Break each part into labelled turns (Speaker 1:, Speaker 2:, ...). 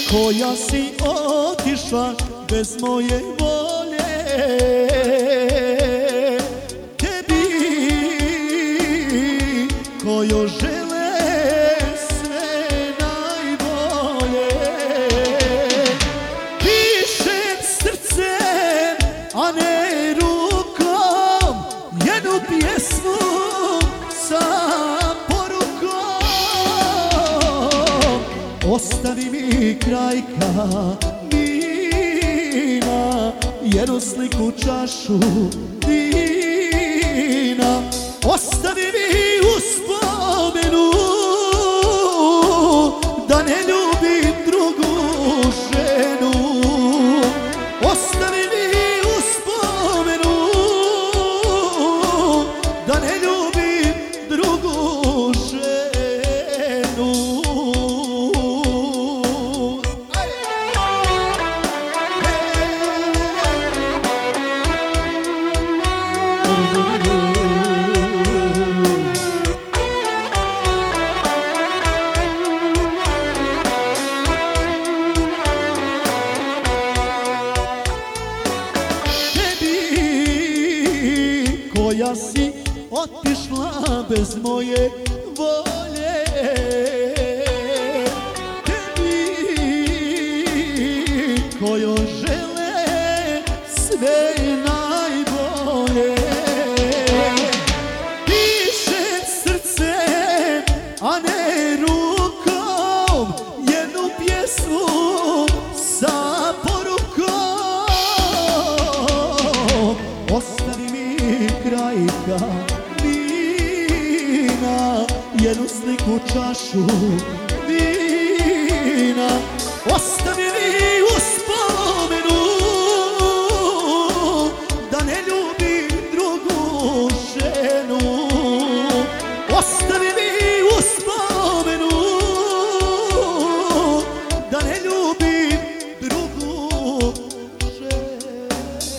Speaker 1: koja si otišla bez moje volje. Tebi kojo žele sve najbolje. Pišem srcem, a ne rukom, jednu pjesmu sa porukom. Ostavi mi krajka mina, jednu sliku čašu vina. Ostavi mi uspomenu da ne ljubim drugu ženu. Ostavi mi uspomenu da ne ljubim drugu ženu. Koja si otišla bez moje volje. Tebi kojo žele sve najbolje. Pišem srcem, a ne rukom, jednu pjesmu sa porukom. Ostavi mi krajka vina, jednu sliku čašu vina. Ostavi mi uspomenu da ne ljubim drugu ženu. Ostavi mi uspomenu da ne ljubim drugu ženu.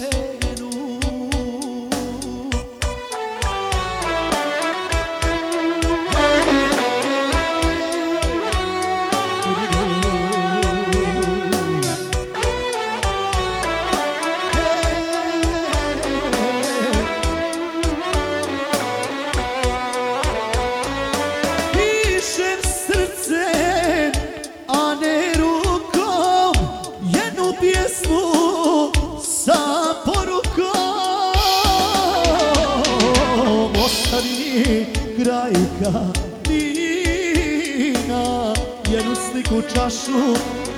Speaker 1: Pišem srcem, a ne rukom, jednu pjesmu sa porukom. Ostavi mi krajka vina, jednu sliku čašu